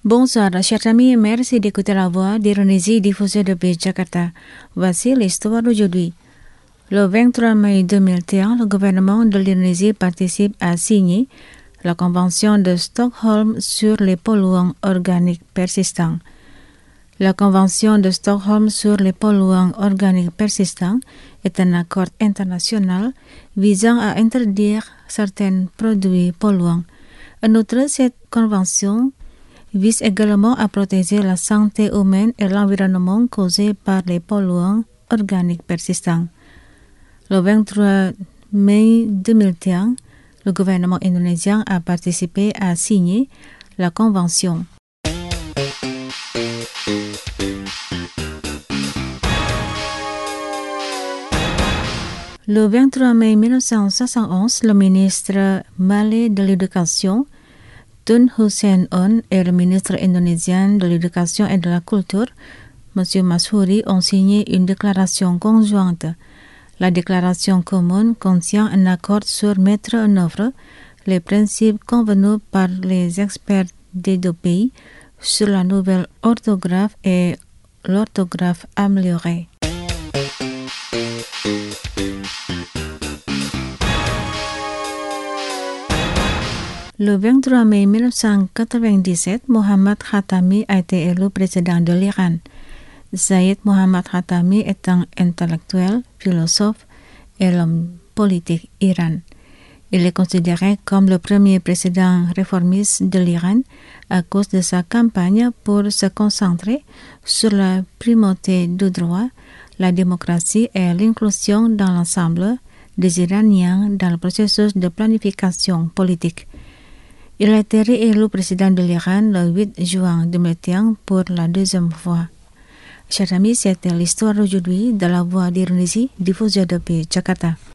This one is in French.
Bonsoir, chers amis, merci d'écouter la voix d'Indonésie diffusée depuis Jakarta. Voici l'histoire d'aujourd'hui. Le 23 mai 2001, le gouvernement de l'Indonésie participe à signer la Convention de Stockholm sur les polluants organiques persistants. La Convention de Stockholm sur les polluants organiques persistants est un accord international visant à interdire certains produits polluants. En outre, cette convention vise également à protéger la santé humaine et l'environnement causé par les polluants organiques persistants. Le 23 mai 2001, le gouvernement indonésien a participé à signer la convention. Le 23 mai 1971, le ministre malais de l'Éducation, Tun Hussein On, et le ministre indonésien de l'Éducation et de la Culture, M. Mashouri, ont signé une déclaration conjointe. La déclaration commune contient un accord sur mettre en œuvre les principes convenus par les experts des deux pays sur la nouvelle orthographe et l'orthographe améliorée. Le 23 mai 1997, Mohammad Khatami a été élu président de l'Iran. Sayyid Mohammad Khatami est un intellectuel, philosophe et l'homme politique iran. Il est considéré comme le premier président réformiste de l'Iran à cause de sa campagne pour se concentrer sur la primauté du droit, la démocratie et l'inclusion dans l'ensemble des Iraniens dans le processus de planification politique. Il a été réélu président de l'Iran le 8 juin 2021 pour la deuxième fois. Chers amis, c'était l'histoire d'aujourd'hui de la voix d'Indonésie diffusée depuis Jakarta.